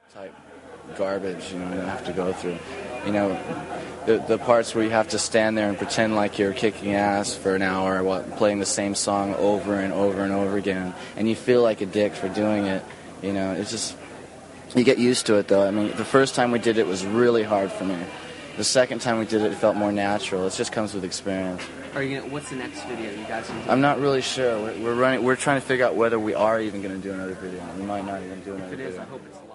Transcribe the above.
type garbage, you have to go through. The parts where you have to stand there and pretend like you're kicking ass for an hour while playing the same song over and over and over again, and you feel like a dick for doing it. It's just, you get used to it, though. I mean, the first time we did it was really hard for me. The second time we did it, it felt more natural. It just comes with experience. What's the next video you guys can do? I'm not really sure. We're trying to figure out whether we are even going to do another video. We might not even do another video. If it is, I hope it's